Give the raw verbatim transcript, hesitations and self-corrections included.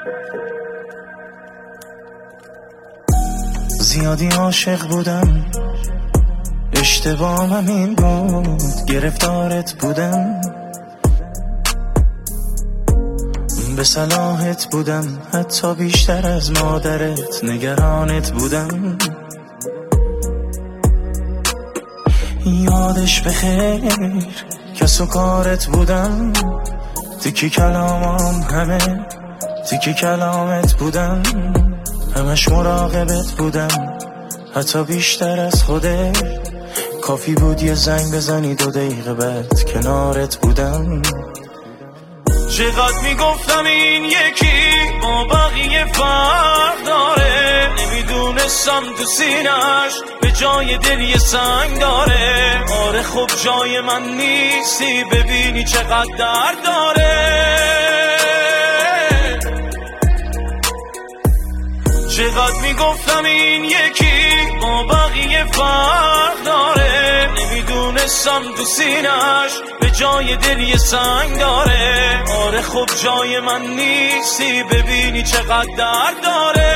زیادی عاشق بودم، اشتباهم این بود، گرفتارت بودم، به صلاحت بودم، حتی بیشتر از مادرت نگرانت بودم. یادش بخیر کس و کارت بودم، تیکی کلامم همه تیکی کلامت بودم، همش مراقبت بودم، حتی بیشتر از خوده. کافی بود یه زنگ بزنی دو دقیقه بعد کنارت بودم. چقدر میگفتم این یکی با بقیه فرق داره، نمیدونستم تو سینش به جای دل یه سنگ داره. آره خب جای من نیستی، ببینی چقدر درد داره. چقدر میگفتم این یکی با بقیه فرق داره، نمیدونستم تو سینش به جای دل یه سنگ داره. آره خب جای من نیستی، ببینی چقدر درد داره.